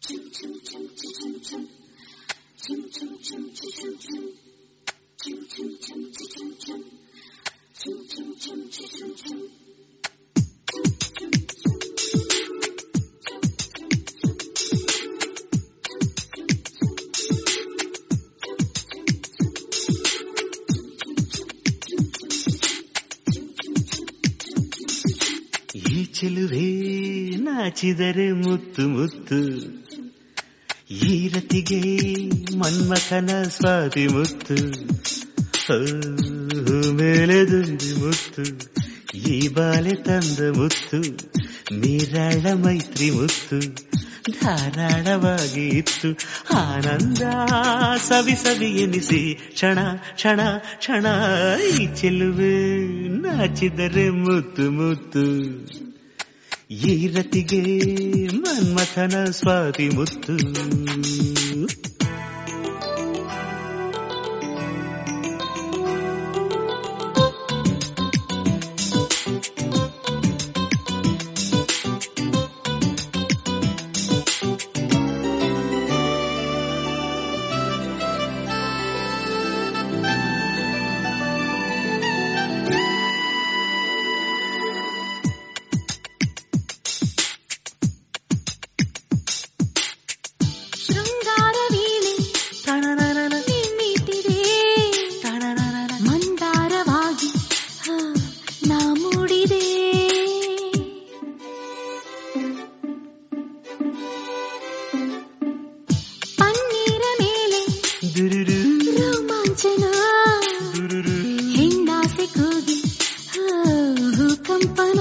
ಈ ಚೆಲುವೆ ನಾಚಿದರೆ ಮುತ್ತು ಮುತ್ತು, ಈ ರತಿಗೆ ಮನ್ಮಥನ ಸ್ವಾತಿ ಮುತ್ತು, ಮೇಲೆ ದುಂಬಿ ಮುತ್ತು, ಈ ಬಾಲೆ ತಂದ ಮುತ್ತು, ನೀರಾಳ ಮೈತ್ರಿ ಮುತ್ತು, ಧಾರಾಳವಾಗಿ ಇತ್ತು ಆನಂದ ಸವಿ ಸವಿ ಎನಿಸಿ ಕ್ಷಣ ಕ್ಷಣ ಕ್ಷಣ. ಈ ಚೆಲುವೆ ನಾಚಿದರೆ ಮುತ್ತು ಮುತ್ತು, ಈ ರತಿಗೆ ಮನ್ಮಥನ ಸ್ವಾತಿ ಮುತ್ತು. ರೋಮಾಂಚನ ಹೆಣ್ಣಾಸೆ ಕೂಗಿ ಕಂಪನ,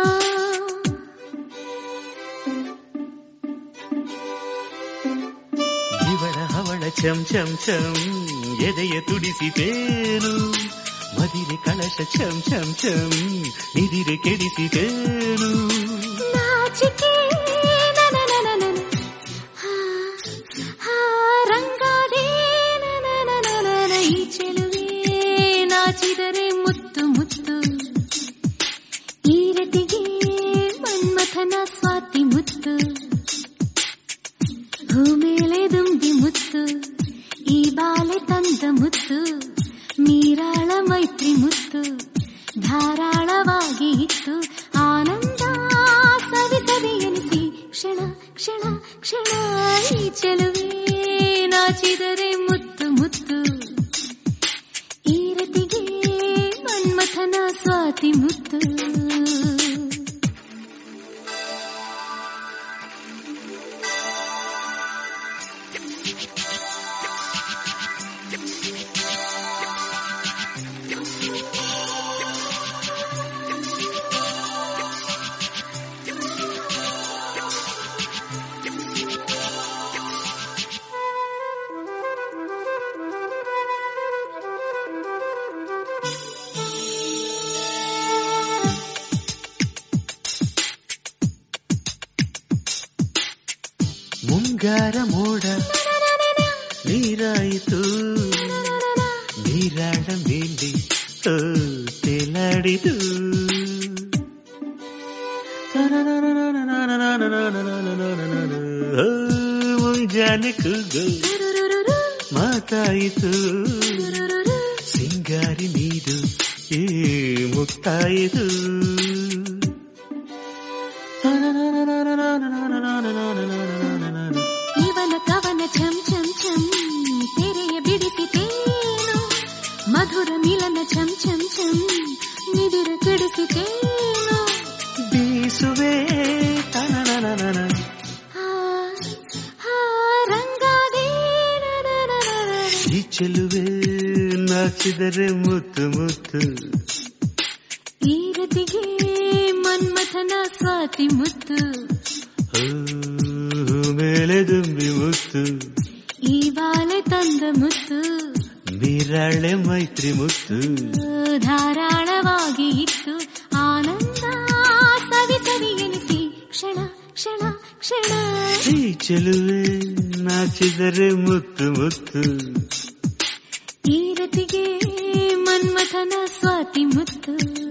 ಇವಳ ಹವಳ ಚಂ ಚಂ ಚಂ ಎದೆಯ ತುಡಿಸಿತೇನು, ಮದಿರೆ ಕಳಶ ಚಂ ಚಂ ಚಂ ನಿದಿರೆ ಕೆಡಿಸಿತೇನು. ನಾಚಿಕೆ ರಂಗಾದೆ ಈ ಚೆಲುವೆ ನಾಚಿದರೆ ಮುತ್ತು ಮುತ್ತು, ಈ ರತಿಗೆ ಮನ್ಮಥನ ಸ್ವಾತಿ ಮುತ್ತು, ಹೂಮೇಲೆ ದುಂಬಿ ಮುತ್ತು, ಈ ಬಾಲೆ ತಂದ ಮುತ್ತು, ನೀರಾಳ ಮೈತ್ರಿ ಮುತ್ತು, ಧಾರಾಳವಾಗಿ ಇತ್ತು ಆನಂದ ಸವಿ ಸವಿ ಎನಿಸಿ ಕ್ಷಣ ಕ್ಷಣ ಕ್ಷಣ. ಈ ಚೆಲುವೆ ನಾಚಿದರೆ ಮುತ್ತು ಮುತ್ತು, ಈ ರತಿಗೆ ಮನ್ಮಥನ ಸ್ವಾತಿ ಮುತ್ತು. ಮುಂಗಾರ ಮೋಡ ನೀರಾಯಿತು, ನೀರಾಳ ಮೇಲೆ ತೇಲಾಡಿತು, ಮುಂಜಾನೆ ಕೂಗು ಮಾತಾಯಿತು, ಸಿಂಗಾರಿ ನೀರು ಮುಕ್ತಾಯಿತು. ಇವನ ಕವನ ಛಂ ಛಂ ಛಂ ತೆರೆಯ ಬಿಡಿಸಿತೇನು, ಮಧುರ ಮಿಲನ ಛಂ ಛಂ ಛಂ ನಿದಿರ ಕೆಡಿಸಿತೇನು. ಬೀಸುವೆ ರಂಗಾದೆ ಈ ಚೆಲುವೆ ನಾಚಿದರೆ ಮುತ್ತು ಮುತ್ತು, ಈ ರತಿಗೆ ಮನ್ಮಥನ ಸ್ವಾತಿ ಮುತ್ತು, ಮೇಲೆ ದುಂಬಿ ಮುತ್ತು, ಈ ಬಾಲೆ ತಂದ ಮುತ್ತು, ನೀರಾಳೆ ಮೈತ್ರಿ ಮುತ್ತು, ಧಾರಾಳವಾಗಿ ಇತ್ತು ಆನಂದ ಸವಿ ಸವಿ ಎನಿಸಿ ಕ್ಷಣ ಕ್ಷಣ ಕ್ಷಣ. ಈ ಚೆಲುವೆ ನಾಚಿದರೆ ಮುತ್ತು ಮುತ್ತು, ಈ ರತಿಗೆ ಮನ್ಮಥನ ಸ್ವಾತಿ ಮುತ್ತು.